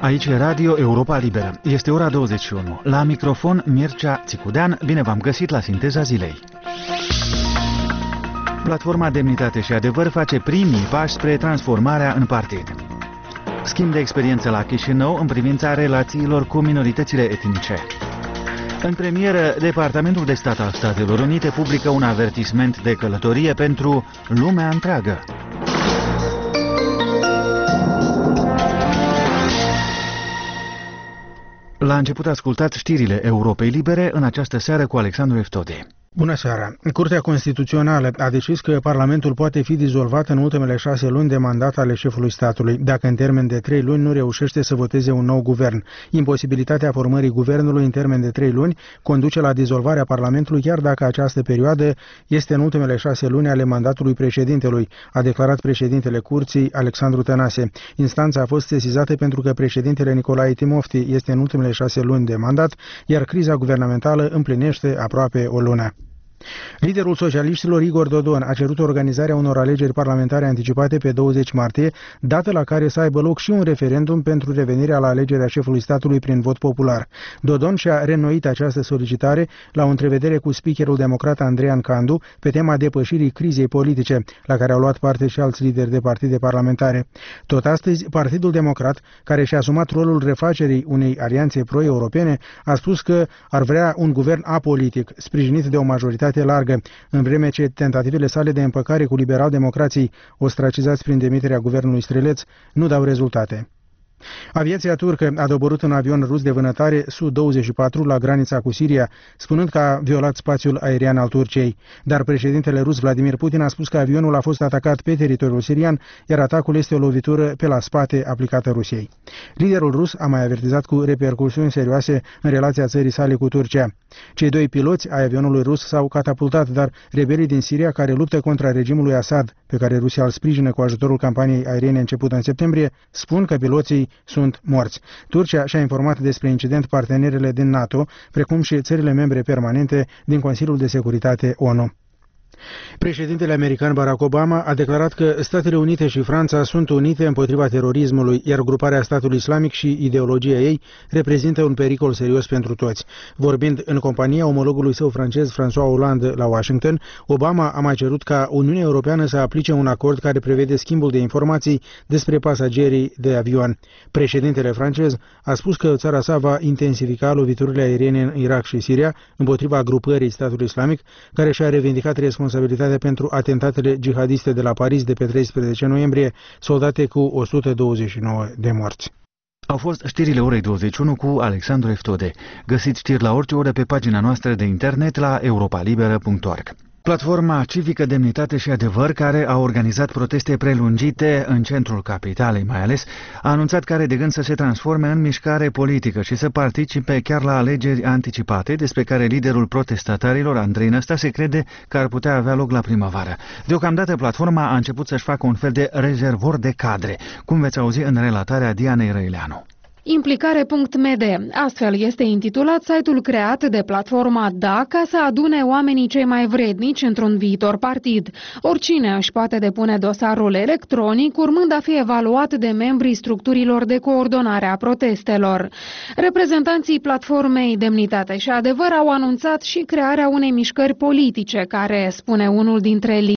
Aici e Radio Europa Liberă. Este ora 21. La microfon Mircea Țicudean. Bine v-am găsit la Sinteza Zilei. Platforma Demnitate și Adevăr face primii pași spre transformarea în partid. Schimb de experiență la Chișinău în privința relațiilor cu minoritățile etnice. În premieră, Departamentul de Stat al Statelor Unite publică un avertisment de călătorie pentru lumea întreagă. La început ascultați știrile Europei Libere în această seară cu Alexandru Eftode. Bună seara! Curtea Constituțională a decis că Parlamentul poate fi dizolvat în ultimele 6 luni de mandat ale șefului statului, dacă în termen de 3 luni nu reușește să voteze un nou guvern. Imposibilitatea formării guvernului în termen de 3 luni conduce la dizolvarea Parlamentului, chiar dacă această perioadă este în ultimele 6 luni ale mandatului președintelui, a declarat președintele Curții, Alexandru Tănase. Instanța a fost sesizată pentru că președintele Nicolae Timofti este în ultimele 6 luni de mandat, iar criza guvernamentală împlinește aproape o lună. Liderul socialiștilor Igor Dodon a cerut organizarea unor alegeri parlamentare anticipate pe 20 martie, dată la care să aibă loc și un referendum pentru revenirea la alegerea șefului statului prin vot popular. Dodon și-a reînnoit această solicitare la o întrevedere cu speakerul democrat Andreea Candu pe tema depășirii crizei politice, la care au luat parte și alți lideri de partide parlamentare. Tot astăzi, Partidul Democrat, care și-a asumat rolul refacerii unei alianțe pro-europene, a spus că ar vrea un guvern apolitic, sprijinit de o majoritate largă, în vreme ce tentativele sale de împăcare cu liberal-democrații, ostracizați prin demiterea guvernului Streleț, nu dau rezultate. Aviația turcă a doborât un avion rus de vânătare Su-24 la granița cu Siria, spunând că a violat spațiul aerian al Turciei. Dar președintele rus Vladimir Putin a spus că avionul a fost atacat pe teritoriul sirian, iar atacul este o lovitură pe la spate aplicată Rusiei. Liderul rus a mai avertizat cu repercusiuni serioase în relația țării sale cu Turcia. Cei 2 piloți ai avionului rus s-au catapultat, dar rebelii din Siria, care luptă contra regimului Assad, pe care Rusia îl sprijină cu ajutorul campaniei aeriene începută în septembrie, spun că piloții sunt morți. Turcia și-a informat despre incident partenerele din NATO, precum și țările membre permanente din Consiliul de Securitate ONU. Președintele american Barack Obama a declarat că Statele Unite și Franța sunt unite împotriva terorismului, iar gruparea statului islamic și ideologia ei reprezintă un pericol serios pentru toți. Vorbind în compania omologului său francez François Hollande la Washington, Obama a mai cerut ca Uniunea Europeană să aplice un acord care prevede schimbul de informații despre pasagerii de avion. Președintele francez a spus că țara sa va intensifica loviturile aeriene în Irak și Siria împotriva grupării statului islamic, care și-a revendicat responsabilitatea pentru atentatele jihadiste de la Paris de pe 13 noiembrie, soldate cu 129 de morți. Au fost știrile orei 21 cu Alexandru Eftode. Găsiți știri la orice oră pe pagina noastră de internet la europalibera.org. Platforma Civică Demnitate și Adevăr, care a organizat proteste prelungite în centrul capitalei mai ales, a anunțat că are de gând să se transforme în mișcare politică și să participe chiar la alegeri anticipate, despre care liderul protestatarilor, Andrei Năstase, crede că ar putea avea loc la primăvară. Deocamdată, platforma a început să-și facă un fel de rezervor de cadre, cum veți auzi în relatarea Dianei Răileanu. Implicare.md, astfel este intitulat site-ul creat de platforma DA ca să adune oamenii cei mai vrednici într-un viitor partid. Oricine își poate depune dosarul electronic, urmând a fi evaluat de membrii structurilor de coordonare a protestelor. Reprezentanții platformei Demnitate și Adevăr au anunțat și crearea unei mișcări politice care, spune unul dintre